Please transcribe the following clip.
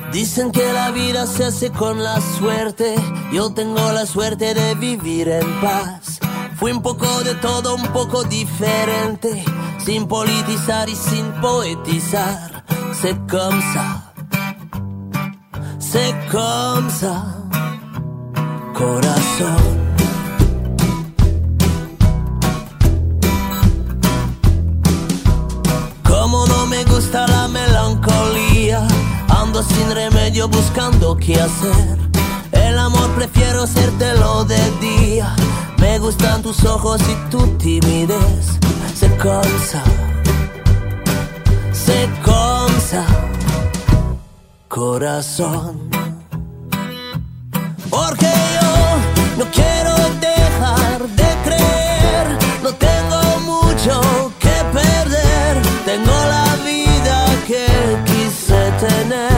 Dicen que la vida se hace con la suerte. Yo tengo la suerte de vivir en paz. Fui un poco de todo, un poco diferente, sin politizar y sin poetizar. C'est comme ça, corazón. Como no me gusta la melancolía, ando sin remedio buscando qué hacer. El amor prefiero hacértelo de día. Me gustan tus ojos y tu timidez. C'est comme ça, corazón. Porque yo no quiero dejar de creer. No tengo mucho que perder. Tengo la vida que quise tener.